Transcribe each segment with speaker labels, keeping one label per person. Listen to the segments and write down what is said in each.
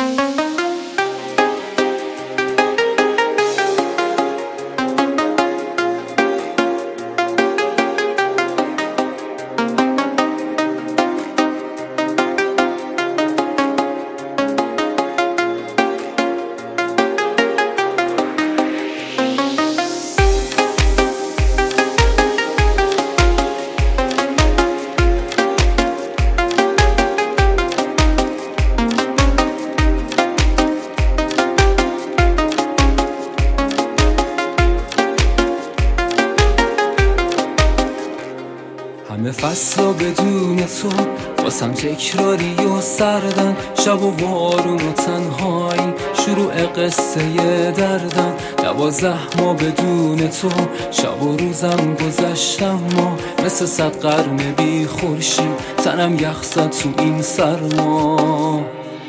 Speaker 1: همه فصلا بدون تو واسم تکراری و سردن، شب و بارون و تنهایی شروع قصه دردن. 12 ماه بدون تو شب و روزم گذشتم، ما مثل 100 قرن بی خورشید تنم یخ زد تو این سرما.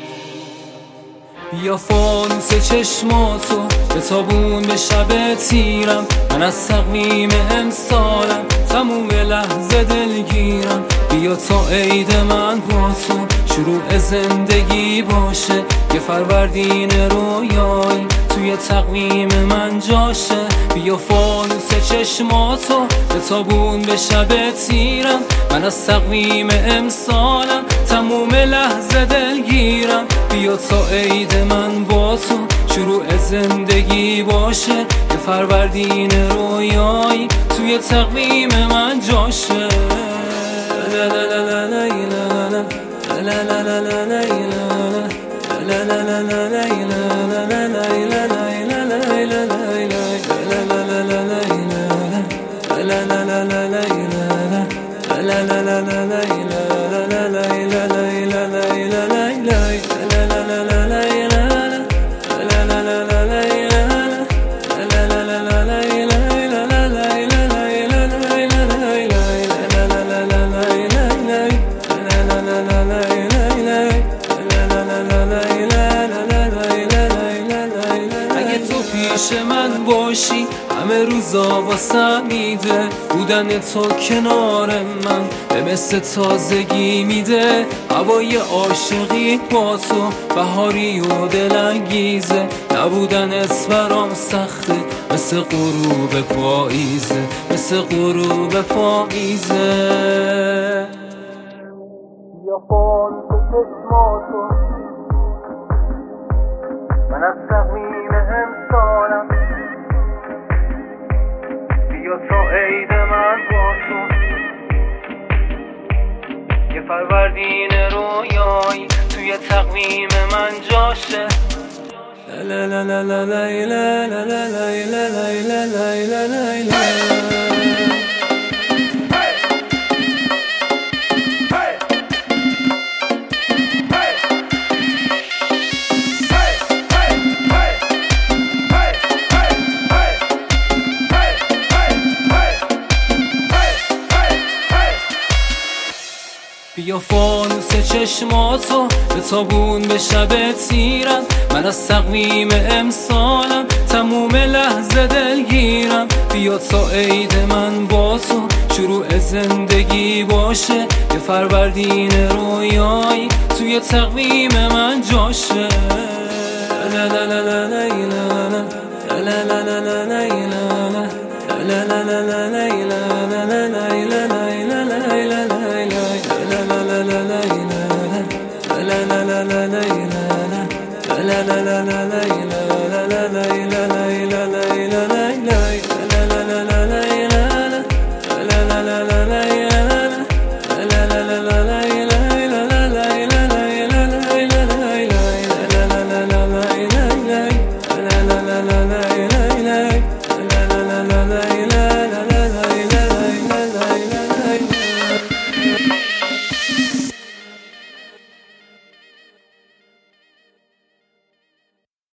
Speaker 1: بیا فانوس چشماتو بتابون به شب تیرم، من از تقویم امسالم تموم لحظه دلگیرم. بیا تا عید من با تو شروع زندگی باشه، یه فروردین رویایی توی تقویم من جاشه. بیا فانوس چشماتو بتابون به شب تیرم، من از تقویم امسالم تموم لحظه دلگیرم. بیا تا عید من با تو شروع زندگی باشه، یه فروردین رویایی توی تقویم من جاشه. پیش من باشی همه روزا واسم میده، بودن تو کنار من به مثل تازگی میده. هوای عاشقی با تو بهاری و دلانگیزه، نبودن برام سخته مثل غروب پاییزه، مثل غروب پاییزه. یا فانوس چشماتو من از تقویم امسالم، بیا تا عید من با تو یه فروردین رویایی توی تقویم من جاشه. لا لا لا لا لا لا لا لا لا لا لا لا. بیا فانوس چشماتو بتابون به شب تیرم، من از تقویم امسالم تموم لحظه دلگیرم. بیا تا عید من با تو شروع زندگی باشه، یه فروردین رویایی توی تقویم من جاشه. لا لا لا لا لا لا لا لا لا لا لا لا